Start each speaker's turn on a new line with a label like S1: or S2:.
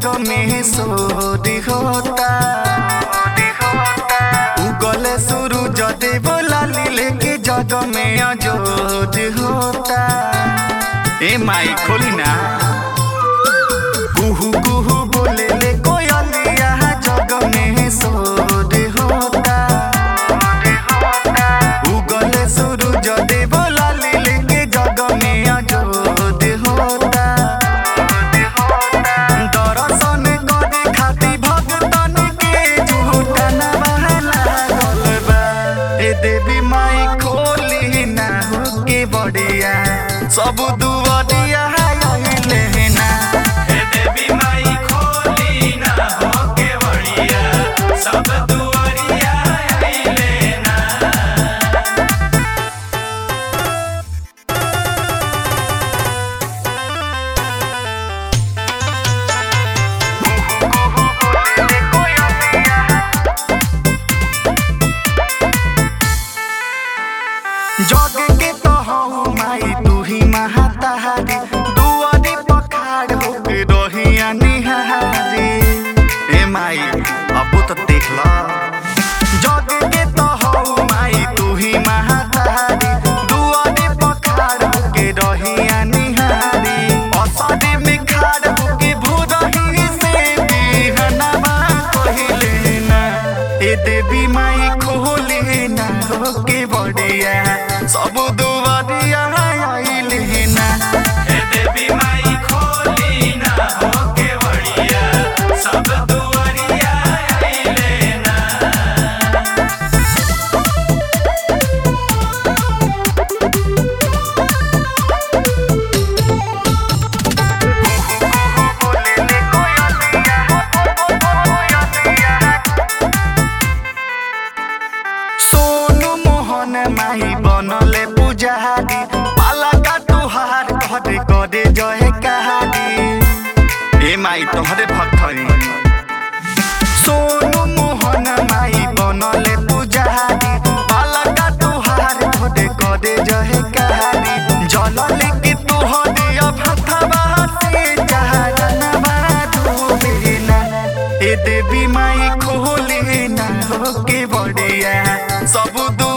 S1: जग में सोरी होता उगले सूरज देव लाली लेके जग में अजोर होता। ए माई खोली ना कुहू कुहू बोले ले कोयलिया जग में सोर होता उगले सूरज देव लाली लेके जग में अजोर होता। दर्शन करे खातिर भगतन के झूठा ना बहला गलबा। ए देवी माई खोली ना होके बढ़िया सब दुआरिया आइले ना।
S2: हे देवी माई खोली ना होके बढ़िया सब दुआरिया आइले ना।
S1: जग के तो हऊ माई तू ही महातारी दुआरी पखाड़ होके रहिया निहारी। ए माई अब तो देख ला जग के तो हऊ माई तू ही महातारी दुआरी पखाड़ होके रहिया निहारी। असरी में खाड़ होके भूरही से बिहनवा कहिले ना। ए देवी माई खोले ना होके बढ़िया सब दुआरिया आइले ना।
S2: हे देवी माई खोली ना होके बढ़िया सब दुआरिया आइले ना।
S1: सोनू मोहन माई बनले पुजारी पाला का तुहार घरे करे जय कहारी। ए माई तोहरे भक्त हई सोनू मोहन माई बनले पुजारी पाला का तुहार घरे करे जय कहारी। जल लेके तुहरे अभथवा से जहरनवा डूबे ना। ए देवी माई खोले ना होके बढ़िया सब